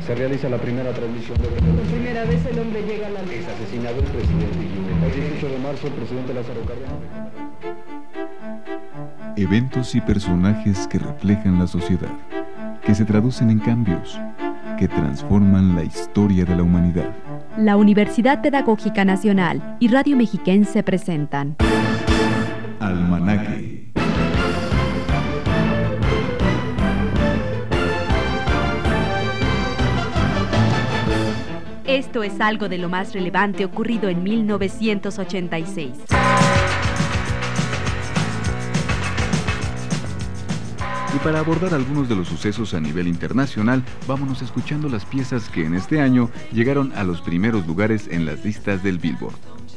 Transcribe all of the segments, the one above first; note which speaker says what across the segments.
Speaker 1: Se realiza la primera transmisión de...
Speaker 2: Por primera vez el hombre llega a la luna.
Speaker 1: Es asesinado el presidente Guinea. El 18 de marzo, el presidente Lázaro Cárdenas...
Speaker 3: Eventos y personajes que reflejan la sociedad, que se traducen en cambios, que transforman la historia de la humanidad.
Speaker 4: La Universidad Pedagógica Nacional y Radio Mexiquense presentan
Speaker 3: Almanaque.
Speaker 4: Esto es algo de lo más relevante ocurrido en 1986.
Speaker 3: Y para abordar algunos de los sucesos a nivel internacional, vámonos escuchando las piezas que en este año llegaron a los primeros lugares en las listas del Billboard.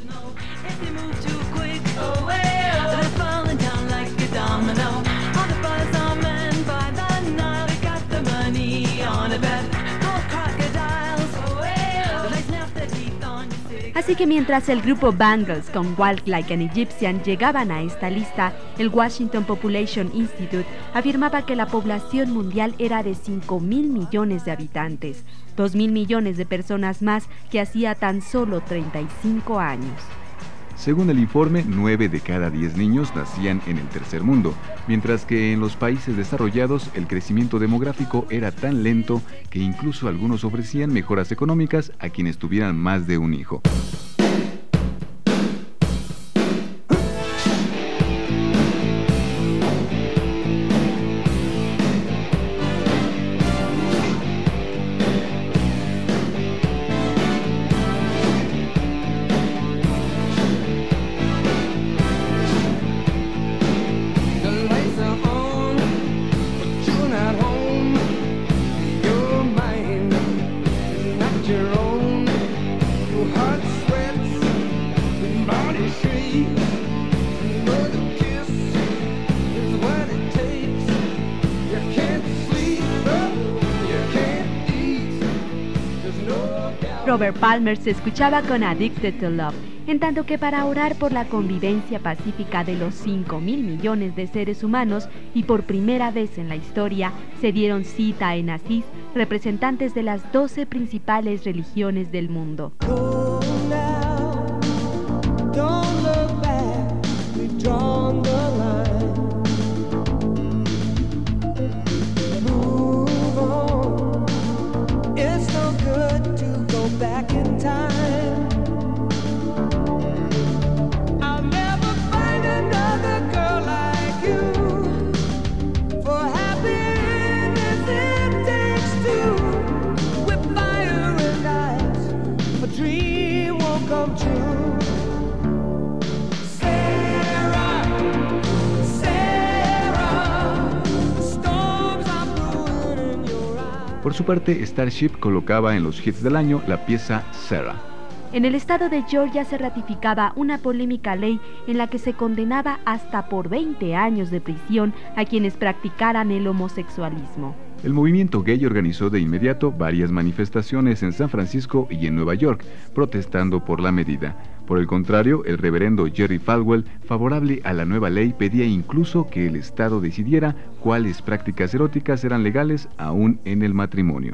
Speaker 4: Así que mientras el grupo Bangles con Walk Like an Egyptian llegaban a esta lista, el Washington Population Institute afirmaba que la población mundial era de 5.000 millones de habitantes, 2.000 millones de personas más que hacía tan solo 35 años.
Speaker 3: Según el informe, 9 de cada 10 niños nacían en el tercer mundo, mientras que en los países desarrollados el crecimiento demográfico era tan lento que incluso algunos ofrecían mejoras económicas a quienes tuvieran más de un hijo.
Speaker 4: Robert Palmer se escuchaba con Addicted to Love, en tanto que para orar por la convivencia pacífica de los 5.000 millones de seres humanos y por primera vez en la historia se dieron cita en Asís representantes de las 12 principales religiones del mundo.
Speaker 5: Back in time, I'll never find another girl like you. For happiness it takes two, with fire and ice, a dream won't come true. Sarah, Sarah, the storms are brewing in your eyes.
Speaker 3: Por su parte, Starship colocaba en los hits del año la pieza Sarah.
Speaker 4: En el estado de Georgia se ratificaba una polémica ley en la que se condenaba hasta por 20 años de prisión a quienes practicaran el homosexualismo.
Speaker 3: El movimiento gay organizó de inmediato varias manifestaciones en San Francisco y en Nueva York, protestando por la medida. Por el contrario, el reverendo Jerry Falwell, favorable a la nueva ley, pedía incluso que el Estado decidiera cuáles prácticas eróticas eran legales aún en el matrimonio.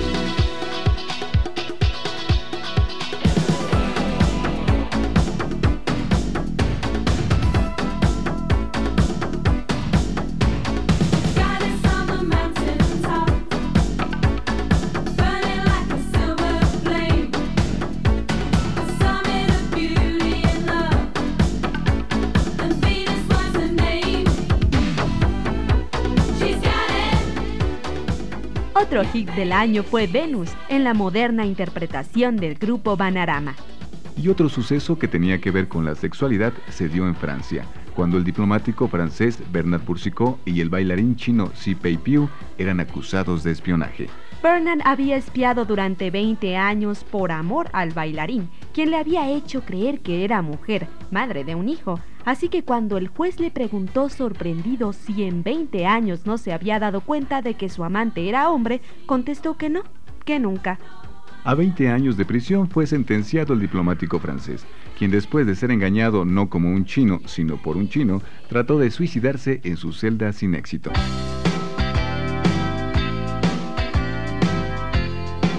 Speaker 4: Otro hit del año fue Venus, en la moderna interpretación del grupo Bananarama.
Speaker 3: Y otro suceso que tenía que ver con la sexualidad se dio en Francia, cuando el diplomático francés Bernard Boursicot y el bailarín chino Xi Peipiu eran acusados de espionaje.
Speaker 4: Bernard había espiado durante 20 años por amor al bailarín, quien le había hecho creer que era mujer, madre de un hijo. Así que cuando el juez le preguntó sorprendido si en 20 años no se había dado cuenta de que su amante era hombre, contestó que no, que nunca.
Speaker 3: A 20 años de prisión fue sentenciado el diplomático francés, quien después de ser engañado no como un chino, sino por un chino, trató de suicidarse en su celda sin éxito.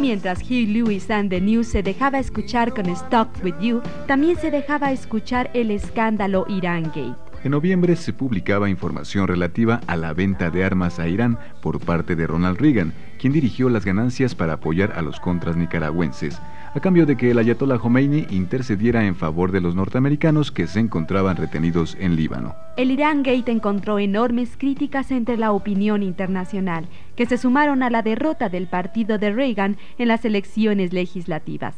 Speaker 4: mientras Huey Lewis and the News se dejaba escuchar con Stuck With You, también se dejaba escuchar el escándalo Irán-Gate.
Speaker 3: En noviembre se publicaba información relativa a la venta de armas a Irán por parte de Ronald Reagan, quien dirigió las ganancias para apoyar a los contras nicaragüenses, a cambio de que el ayatollah Khomeini intercediera en favor de los norteamericanos que se encontraban retenidos en Líbano.
Speaker 4: El Irán-Gate encontró enormes críticas entre la opinión internacional, que se sumaron a la derrota del partido de Reagan en las elecciones legislativas.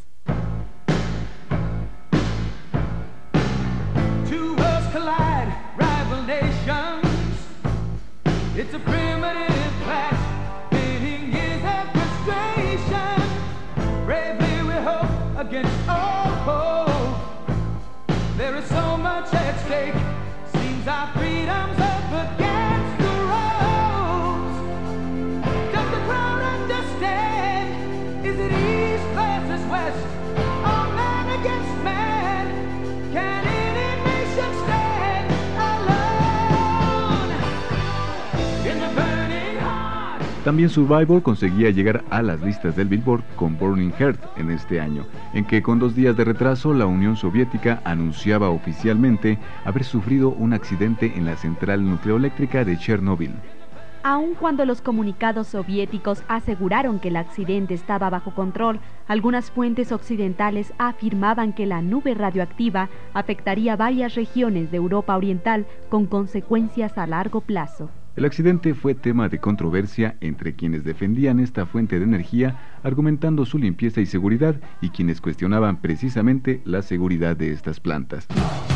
Speaker 5: It's a primitive clash, pitting years of frustration. Bravely we hope against all hope. There is so much at stake. Seems our freedom's up against the ropes. Does the crowd understand? Is it east versus west? Or man against man? Can any nation stand alone? In the burning heart.
Speaker 3: También Survivor conseguía llegar a las listas del Billboard con Burning Heart en este año, en que con 2 días de retraso la Unión Soviética anunciaba oficialmente haber sufrido un accidente en la central nucleoeléctrica de Chernobyl.
Speaker 4: Aun cuando los comunicados soviéticos aseguraron que el accidente estaba bajo control, algunas fuentes occidentales afirmaban que la nube radioactiva afectaría varias regiones de Europa Oriental con consecuencias a largo plazo.
Speaker 3: El accidente fue tema de controversia entre quienes defendían esta fuente de energía, argumentando su limpieza y seguridad, y quienes cuestionaban precisamente la seguridad de estas plantas.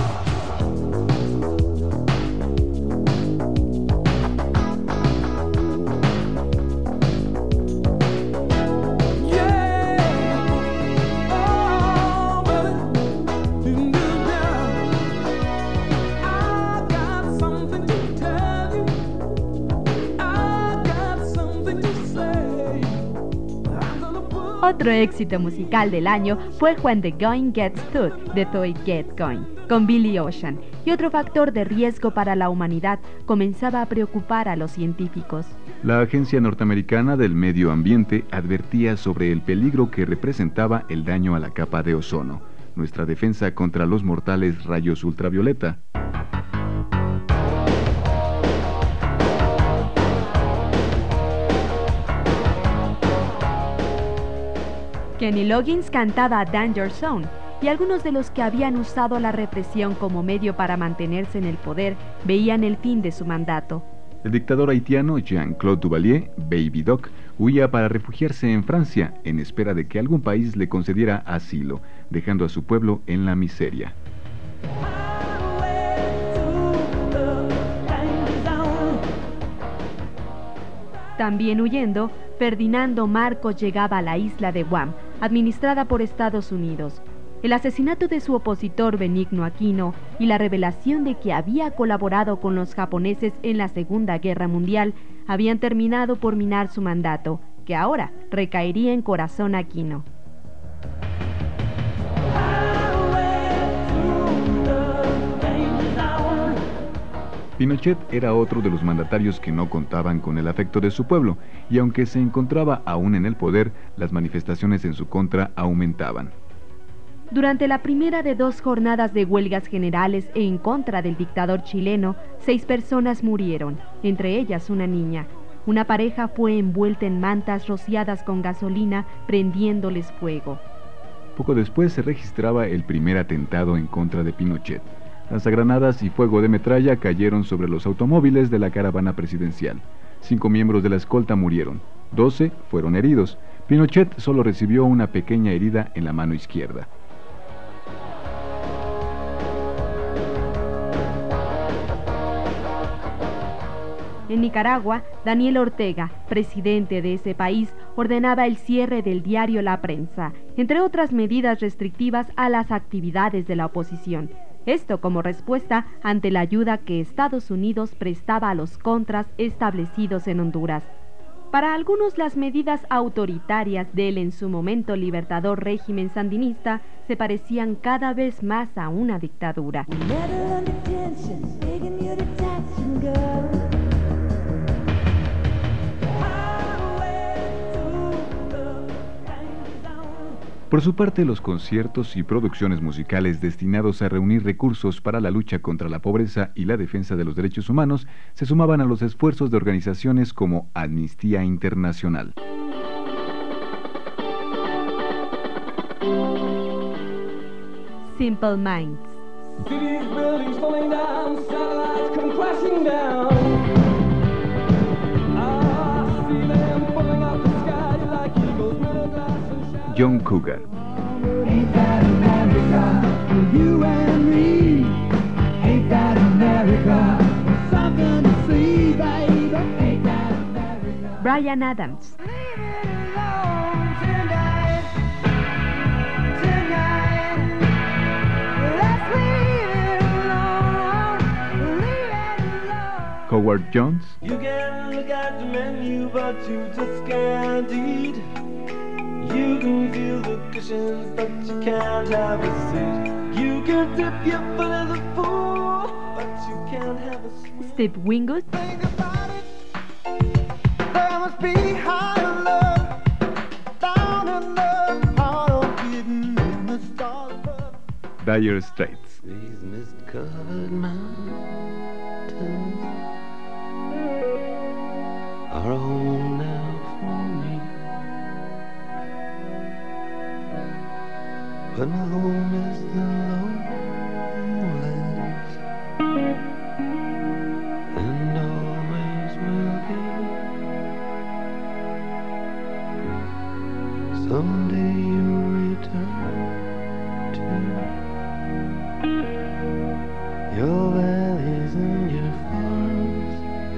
Speaker 4: Otro éxito musical del año fue When the Going Gets Tough de Toy Get Going, con Billy Ocean, y otro factor de riesgo para la humanidad comenzaba a preocupar a los científicos.
Speaker 3: La Agencia Norteamericana del Medio Ambiente advertía sobre el peligro que representaba el daño a la capa de ozono, nuestra defensa contra los mortales rayos ultravioleta.
Speaker 4: Kenny Loggins cantaba Danger Zone, y algunos de los que habían usado la represión como medio para mantenerse en el poder veían el fin de su mandato.
Speaker 3: El dictador haitiano Jean-Claude Duvalier, Baby Doc, huía para refugiarse en Francia en espera de que algún país le concediera asilo, dejando a su pueblo en la miseria.
Speaker 4: También huyendo, Ferdinando Marcos llegaba a la isla de Guam, administrada por Estados Unidos. El asesinato de su opositor Benigno Aquino y la revelación de que había colaborado con los japoneses en la Segunda Guerra Mundial habían terminado por minar su mandato, que ahora recaería en Corazón Aquino.
Speaker 3: Pinochet era otro de los mandatarios que no contaban con el afecto de su pueblo, y aunque se encontraba aún en el poder, las manifestaciones en su contra aumentaban.
Speaker 4: Durante la primera de 2 jornadas de huelgas generales en contra del dictador chileno, 6 personas murieron, entre ellas una niña. Una pareja fue envuelta en mantas rociadas con gasolina, prendiéndoles fuego.
Speaker 3: Poco después se registraba el primer atentado en contra de Pinochet. Lanzagranadas y fuego de metralla cayeron sobre los automóviles de la caravana presidencial. 5 miembros de la escolta murieron, 12 fueron heridos. Pinochet solo recibió una pequeña herida en la mano izquierda.
Speaker 4: En Nicaragua, Daniel Ortega, presidente de ese país, ordenaba el cierre del diario La Prensa, entre otras medidas restrictivas a las actividades de la oposición. Esto como respuesta ante la ayuda que Estados Unidos prestaba a los contras establecidos en Honduras. Para algunos, las medidas autoritarias del en su momento libertador régimen sandinista se parecían cada vez más a una dictadura.
Speaker 3: Por su parte, los conciertos y producciones musicales destinados a reunir recursos para la lucha contra la pobreza y la defensa de los derechos humanos se sumaban a los esfuerzos de organizaciones como Amnistía Internacional.
Speaker 4: Simple Minds.
Speaker 5: Cities, buildings falling down, satellites come crashing down. I see them falling out the sky like eagles, middle glass and shadow.
Speaker 3: John Cougar.
Speaker 5: Ain't that America? You and me. Ain't that America? Something to see, baby. Ain't that America?
Speaker 4: Bryan Adams.
Speaker 5: Leave it alone tonight. Tonight. Let's leave it alone. Leave it alone.
Speaker 3: Howard Jones.
Speaker 6: You can look at the menu, but you just can't eat. You can feel the cushions, but you can't have a seat. You can dip your foot in the pool, but you can't have a sweet.
Speaker 4: Steve Winwood.
Speaker 5: Think about it. There must be higher love down in the heart of hidden in the stars above.
Speaker 3: Dire Straits.
Speaker 6: These mist-covered mountains are a home now for me. But my home is the lowlands, and always will be. Someday you'll return to your valleys and your farms,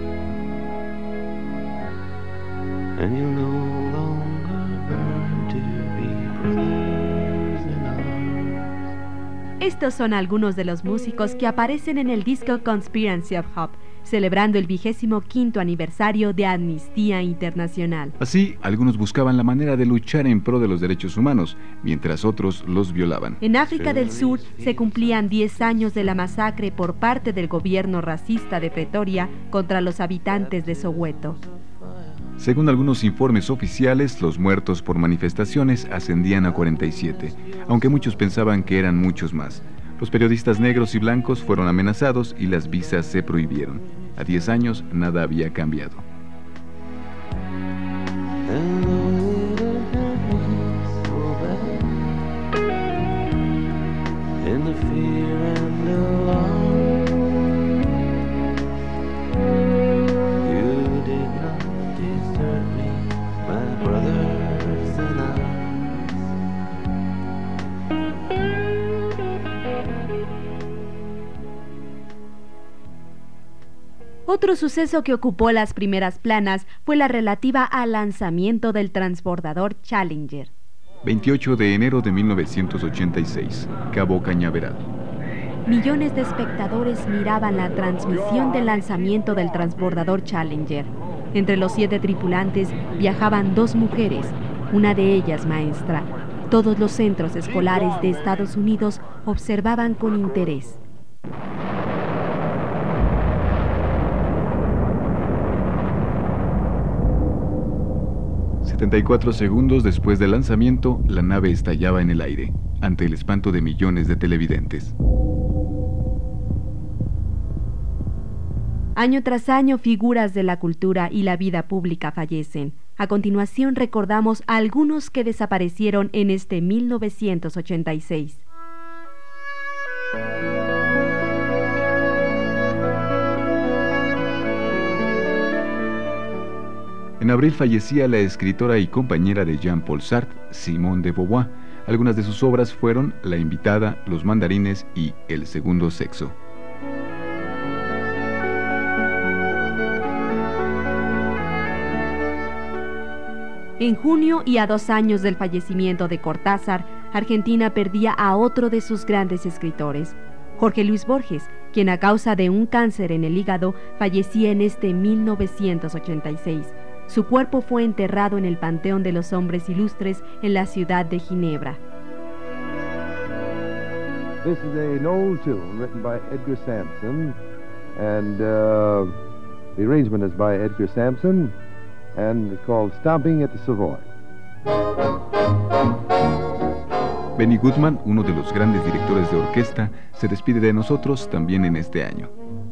Speaker 6: and you'll no longer burn to be brothers in arms.
Speaker 4: Estos son algunos de los músicos que aparecen en el disco Conspiracy of Hope, celebrando el 25º aniversario de Amnistía Internacional.
Speaker 3: Así, algunos buscaban la manera de luchar en pro de los derechos humanos, mientras otros los violaban.
Speaker 4: En África del Sur se cumplían 10 años de la masacre por parte del gobierno racista de Pretoria contra los habitantes de Soweto.
Speaker 3: Según algunos informes oficiales, los muertos por manifestaciones ascendían a 47, aunque muchos pensaban que eran muchos más. Los periodistas negros y blancos fueron amenazados y las visas se prohibieron. A 10 años nada había cambiado.
Speaker 6: And though it hurt me so bad, in the fear and alarm, you did not desert me, my brothers in arms.
Speaker 4: Otro suceso que ocupó las primeras planas fue la relativa al lanzamiento del transbordador Challenger.
Speaker 3: 28 de enero de 1986, Cabo Cañaveral.
Speaker 4: Millones de espectadores miraban la transmisión del lanzamiento del transbordador Challenger. Entre los 7 tripulantes viajaban 2 mujeres, una de ellas maestra. Todos los centros escolares de Estados Unidos observaban con interés.
Speaker 3: ...74 segundos después del lanzamiento, la nave estallaba en el aire, ante el espanto de millones de televidentes.
Speaker 4: Año tras año, figuras de la cultura y la vida pública fallecen. A continuación recordamos a algunos que desaparecieron en este 1986.
Speaker 3: En abril fallecía la escritora y compañera de Jean-Paul Sartre, Simone de Beauvoir. Algunas de sus obras fueron La invitada, Los mandarines y El segundo sexo.
Speaker 4: En junio y a 2 años del fallecimiento de Cortázar, Argentina perdía a otro de sus grandes escritores, Jorge Luis Borges, quien a causa de un cáncer en el hígado fallecía en este 1986. Su cuerpo fue enterrado en el Panteón de los Hombres Ilustres en la ciudad de Ginebra.
Speaker 1: This is an old tune written by Edgar Sampson, and the arrangement is by Edgar Sampson, and it's called Stomping at the Savoy.
Speaker 3: Benny Goodman, uno de los grandes directores de orquesta, se despide de nosotros también en este año.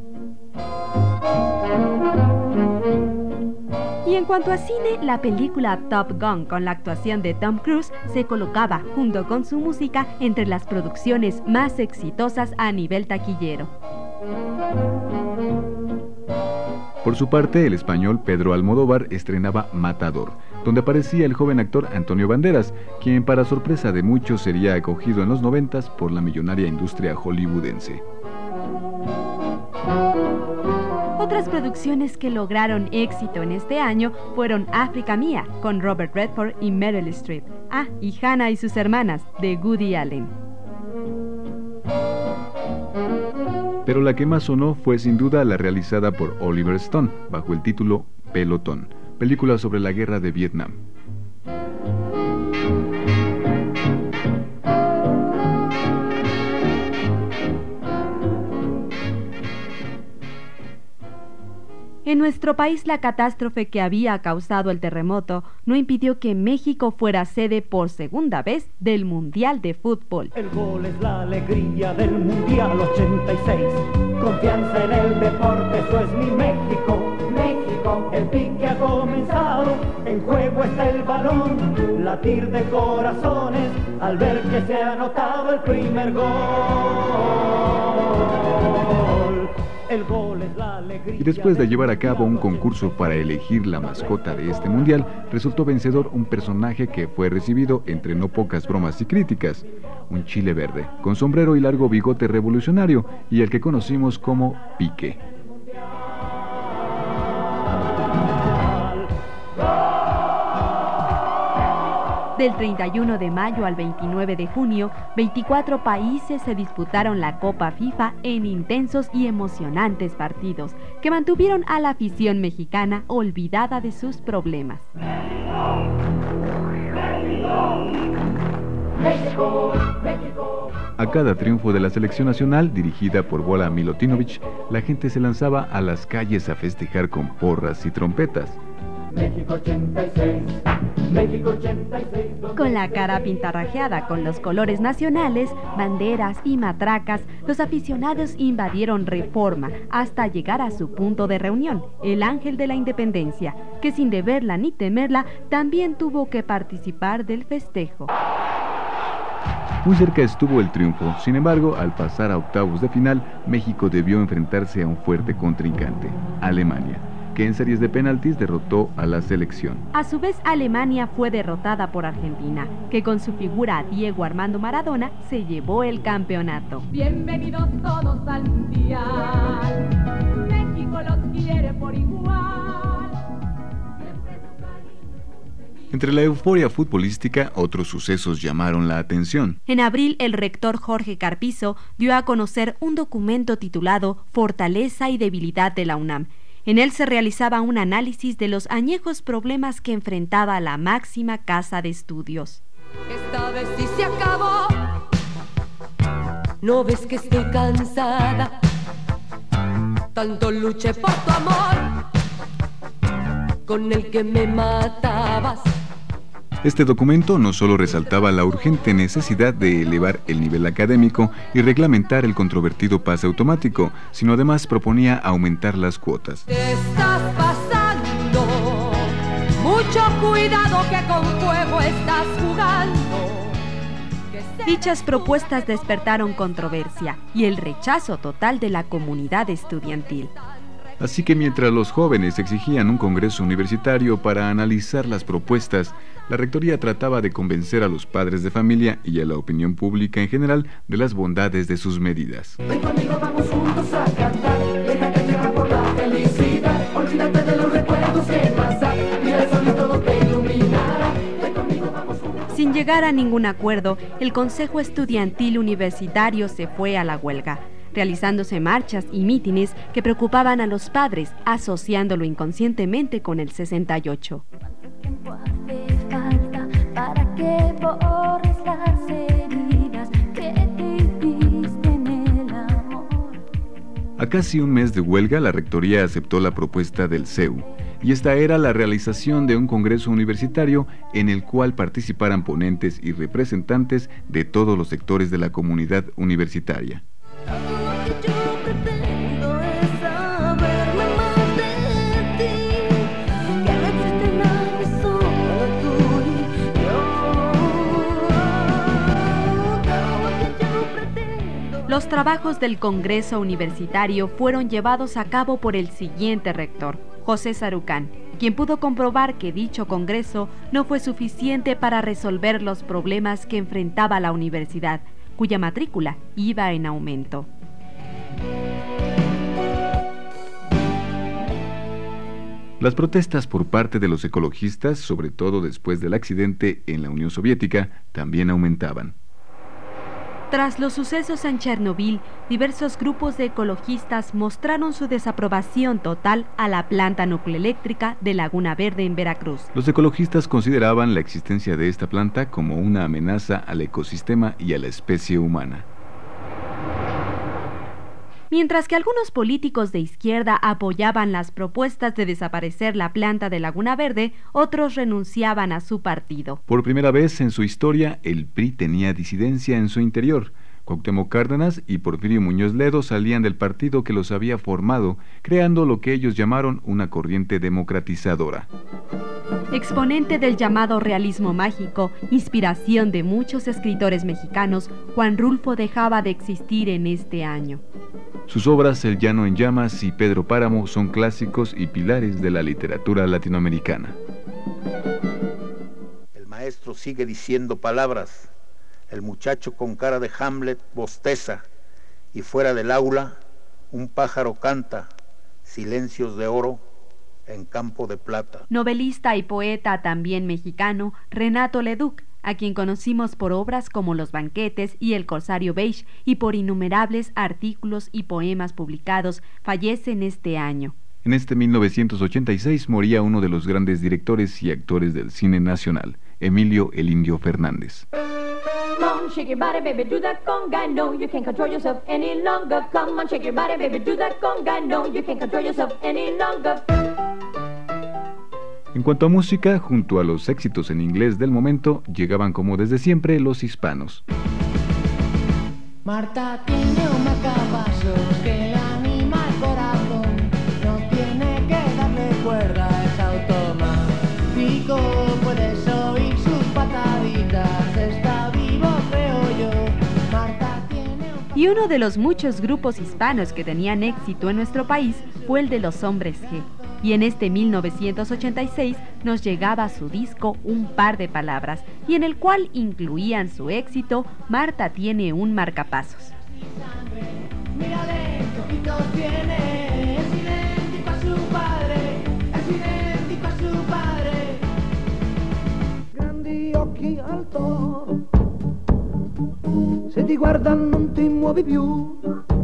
Speaker 4: Y en cuanto a cine, la película Top Gun, con la actuación de Tom Cruise, se colocaba, junto con su música, entre las producciones más exitosas a nivel taquillero.
Speaker 3: Por su parte, el español Pedro Almodóvar estrenaba Matador, donde aparecía el joven actor Antonio Banderas, quien para sorpresa de muchos sería acogido en los 90s por la millonaria industria hollywoodense.
Speaker 4: Otras producciones que lograron éxito en este año fueron África Mía, con Robert Redford y Meryl Streep. Y Hannah y sus hermanas, de Woody Allen.
Speaker 3: Pero la que más sonó fue sin duda la realizada por Oliver Stone, bajo el título Pelotón, película sobre la guerra de Vietnam.
Speaker 4: En nuestro país, la catástrofe que había causado el terremoto no impidió que México fuera sede por segunda vez del Mundial de Fútbol.
Speaker 6: El gol es la alegría del Mundial 86. Confianza en el deporte, eso es mi México. México, el pique ha comenzado. En juego está el balón, latir de corazones al ver que se ha anotado el primer gol. El gol es la alegría.
Speaker 3: Y después de llevar a cabo un concurso para elegir la mascota de este mundial, resultó vencedor un personaje que fue recibido entre no pocas bromas y críticas: un chile verde, con sombrero y largo bigote revolucionario, y el que conocimos como Pique.
Speaker 4: Del 31 de mayo al 29 de junio, 24 países se disputaron la Copa FIFA en intensos y emocionantes partidos que mantuvieron a la afición mexicana olvidada de sus problemas.
Speaker 6: México, México.
Speaker 3: A cada triunfo de la selección nacional, dirigida por Bola Milutinovic, la gente se lanzaba a las calles a festejar con porras y trompetas.
Speaker 6: México 86, México 86.
Speaker 4: Con la cara pintarrajeada con los colores nacionales, banderas y matracas, los aficionados invadieron Reforma hasta llegar a su punto de reunión, el Ángel de la Independencia, que sin deberla ni temerla, también tuvo que participar del festejo.
Speaker 3: Muy cerca estuvo el triunfo. Sin embargo, al pasar a octavos de final, México debió enfrentarse a un fuerte contrincante, Alemania, que en series de penaltis derrotó a la selección.
Speaker 4: A su vez, Alemania fue derrotada por Argentina, que con su figura Diego Armando Maradona se llevó el campeonato.
Speaker 2: Bienvenidos todos al Mundial. México los quiere por igual.
Speaker 3: Entre la euforia futbolística, otros sucesos llamaron la atención.
Speaker 4: En abril, el rector Jorge Carpizo dio a conocer un documento titulado Fortaleza y Debilidad de la UNAM. En él se realizaba un análisis de los añejos problemas que enfrentaba la máxima casa de estudios.
Speaker 7: Esta vez sí se acabó. ¿No ves que estoy cansada? Tanto luché por tu amor, con el que me matabas.
Speaker 3: Este documento no solo resaltaba la urgente necesidad de elevar el nivel académico y reglamentar el controvertido pase automático, sino además proponía aumentar las cuotas.
Speaker 7: Te estás pasando, mucho cuidado que con fuego estás jugando.
Speaker 4: Dichas propuestas despertaron controversia y el rechazo total de la comunidad estudiantil.
Speaker 3: Así que mientras los jóvenes exigían un congreso universitario para analizar las propuestas, la rectoría trataba de convencer a los padres de familia y a la opinión pública en general de las bondades de sus medidas.
Speaker 6: Ven conmigo, vamos juntos a cantar. Deja que lleva por la felicidad. Olvídate de los recuerdos que pasan. Mira el sol y todo te iluminará. Ven conmigo, vamos juntos.
Speaker 4: Sin llegar a ningún acuerdo, el Consejo Estudiantil Universitario se fue a la huelga, realizándose marchas y mítines que preocupaban a los padres, asociándolo inconscientemente con el 68.
Speaker 8: ¿Cuánto tiempo hace falta para que borres las heridas que te hiciste en el amor?
Speaker 3: A casi un mes de huelga, la rectoría aceptó la propuesta del CEU. y esta era la realización de un congreso universitario en el cual participaran ponentes y representantes de todos los sectores de la comunidad universitaria.
Speaker 4: Los trabajos del Congreso Universitario fueron llevados a cabo por el siguiente rector, José Sarucán, quien pudo comprobar que dicho congreso no fue suficiente para resolver los problemas que enfrentaba la universidad, cuya matrícula iba en aumento.
Speaker 3: Las protestas por parte de los ecologistas, sobre todo después del accidente en la Unión Soviética, también aumentaban.
Speaker 4: Tras los sucesos en Chernobyl, diversos grupos de ecologistas mostraron su desaprobación total a la planta nucleoeléctrica de Laguna Verde en Veracruz.
Speaker 3: Los ecologistas consideraban la existencia de esta planta como una amenaza al ecosistema y a la especie humana.
Speaker 4: Mientras que algunos políticos de izquierda apoyaban las propuestas de desaparecer la planta de Laguna Verde, otros renunciaban a su partido.
Speaker 3: Por primera vez en su historia, el PRI tenía disidencia en su interior. Cuauhtémoc Cárdenas y Porfirio Muñoz Ledo salían del partido que los había formado, creando lo que ellos llamaron una corriente democratizadora.
Speaker 4: Exponente del llamado realismo mágico, inspiración de muchos escritores mexicanos, Juan Rulfo dejaba de existir en este año.
Speaker 3: Sus obras El Llano en Llamas y Pedro Páramo son clásicos y pilares de la literatura latinoamericana.
Speaker 9: El maestro sigue diciendo palabras. El muchacho con cara de Hamlet bosteza, y fuera del aula un pájaro canta, silencios de oro en campo de plata.
Speaker 4: Novelista y poeta también mexicano, Renato Leduc, a quien conocimos por obras como Los Banquetes y El Corsario Beige y por innumerables artículos y poemas publicados, fallece en este año.
Speaker 3: En este 1986 moría uno de los grandes directores y actores del cine nacional, Emilio El Indio Fernández.
Speaker 2: Come on, shake your body, baby, do that conga. No, you can't control yourself any longer. Come on, shake your body, baby, do that conga. No, you can't control yourself any longer.
Speaker 3: En cuanto a música, junto a los éxitos en inglés del momento, llegaban como desde siempre los hispanos.
Speaker 10: Marta tiene un marcapasos que le anima el corazón. No tiene que darle cuerda, es automático. Puedes oír sus pataditas, está vivo, creo yo. Marta tiene un...
Speaker 4: Y uno de los muchos grupos hispanos que tenían éxito en nuestro país fue el de los Hombres G. Y en este 1986 nos llegaba su disco Un Par de Palabras, y en el cual incluían su éxito Marta tiene un marcapasos.
Speaker 10: Mírale, qué ojitos tiene, es idéntico a su padre, es idéntico a su padre.
Speaker 6: Grandi occhi al toro, se ti guardano non ti muovi più,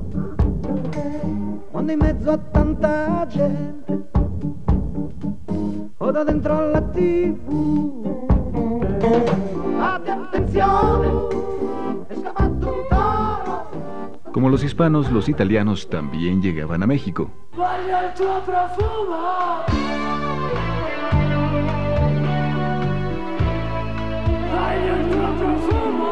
Speaker 6: quando in mezzo a tanta gente o da dentro alla TV. Attenzione, è scappato un toro.
Speaker 3: Como los hispanos, los italianos también llegaban a México.
Speaker 10: Voglio il tuo profumo, voglio il tuo profumo,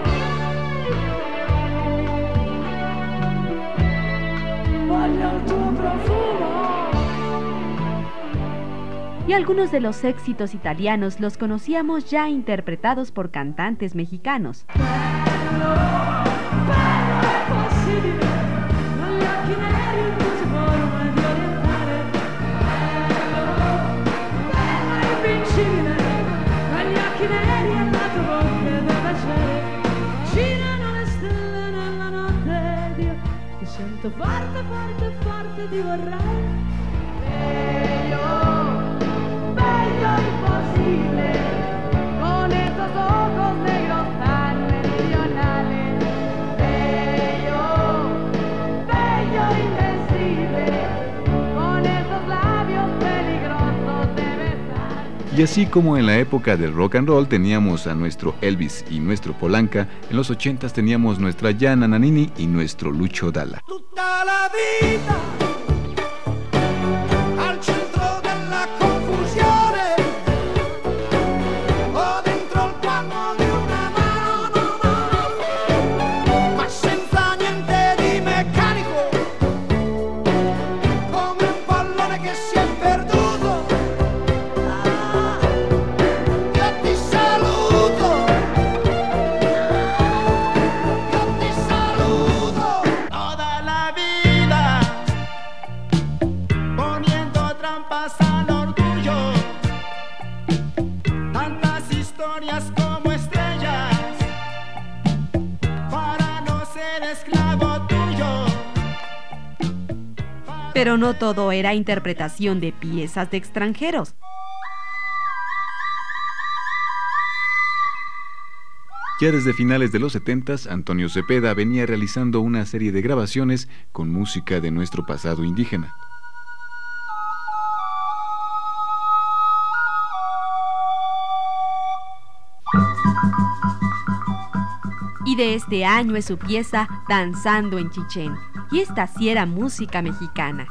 Speaker 10: voglio il tuo profumo.
Speaker 4: Y algunos de los éxitos italianos los conocíamos ya interpretados por cantantes mexicanos.
Speaker 10: Sento forte, forte, forte ti vorrei.
Speaker 2: Bello imposible, con esos ojos negros tan meridionales. Bello, bello invencible, con esos labios peligrosos de besar.
Speaker 3: Y así como en la época del rock and roll teníamos a nuestro Elvis y nuestro Polanca, en los 80s teníamos nuestra Gianna Nannini y nuestro Lucho Dalla.
Speaker 6: Tutta la vita al centro della
Speaker 4: Pero no todo era interpretación de piezas de extranjeros.
Speaker 3: Ya desde finales de los 70s, Antonio Cepeda venía realizando una serie de grabaciones con música de nuestro pasado indígena.
Speaker 4: Y de este año es su pieza Danzando en Chichén. Y esta sí era música mexicana.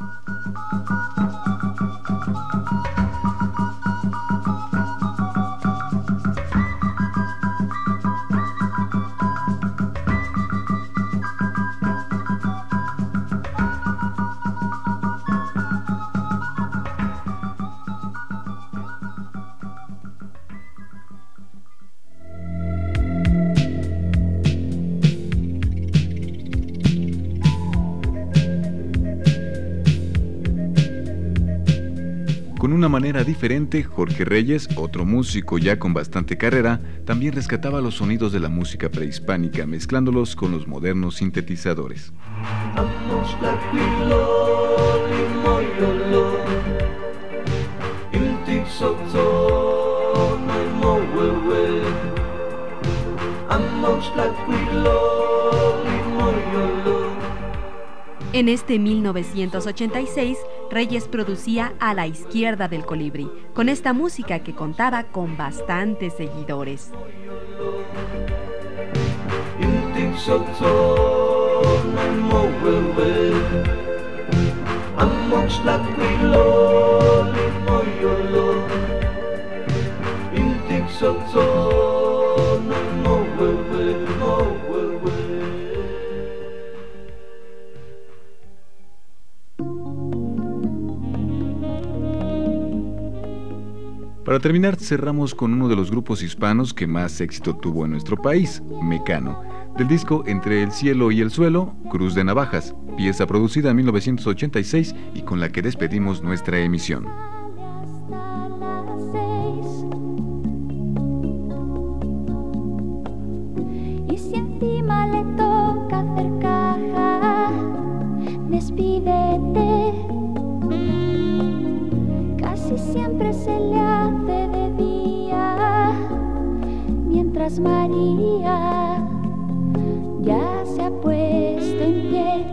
Speaker 3: Con una manera diferente, Jorge Reyes, otro músico ya con bastante carrera, también rescataba los sonidos de la música prehispánica, mezclándolos con los modernos sintetizadores.
Speaker 4: En este 1986, Reyes producía A la izquierda del colibrí, con esta música que contaba con bastantes seguidores.
Speaker 3: Para terminar, cerramos con uno de los grupos hispanos que más éxito tuvo en nuestro país, Mecano, del disco Entre el cielo y el suelo, Cruz de Navajas, pieza producida en 1986 y con la que despedimos nuestra emisión.
Speaker 8: Y si encima le toca hacer caja, despídete. Casi siempre se le hace de día, mientras María ya se ha puesto en pie.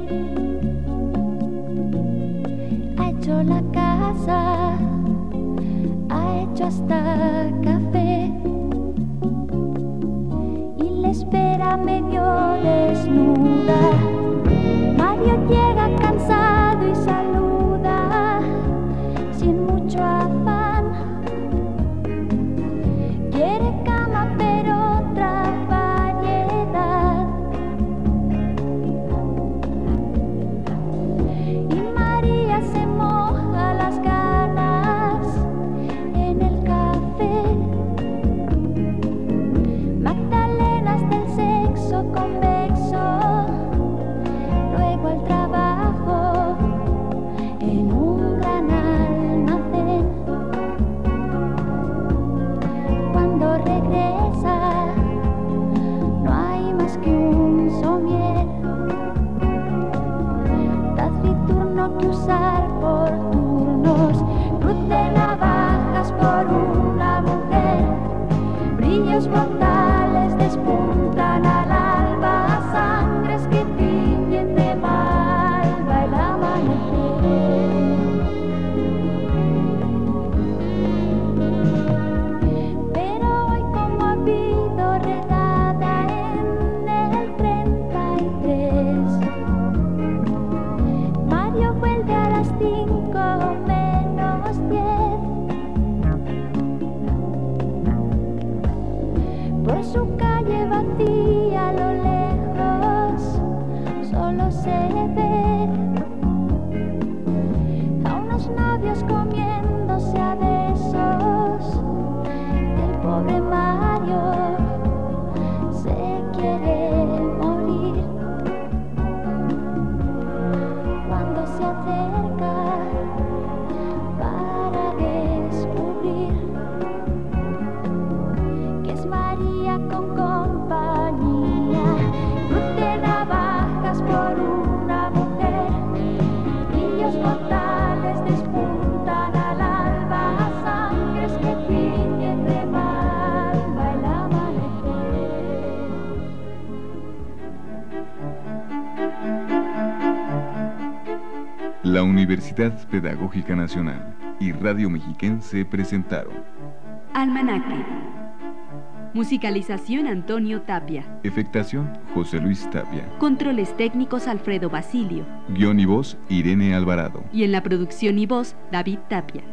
Speaker 8: Ha hecho la casa, ha hecho hasta café y le espera medio desnuda. Mario llega cansado y saluda sin mucho afán. Quiere cama pero otra variedad. Y María se moja las ganas en el café. Magdalenas del sexo convexo, luego al trabajo en un gran almacén. Cuando regresa no hay más que un somier taciturno que usar por turnos. Cruz de navajas por una mujer, brillos mortales despuntan al alba, sangres que tiñen de malva el amanecer. Pero hoy, como ha habido redada en el 33, Mario vuelve a las 5 menos 10.
Speaker 3: La Universidad Pedagógica Nacional y Radio Mexiquense presentaron
Speaker 4: Almanaque. Musicalización Antonio Tapia.
Speaker 3: Efectación José Luis Tapia.
Speaker 4: Controles técnicos Alfredo Basilio.
Speaker 3: Guión y voz Irene Alvarado.
Speaker 4: Y en la producción y voz David Tapia.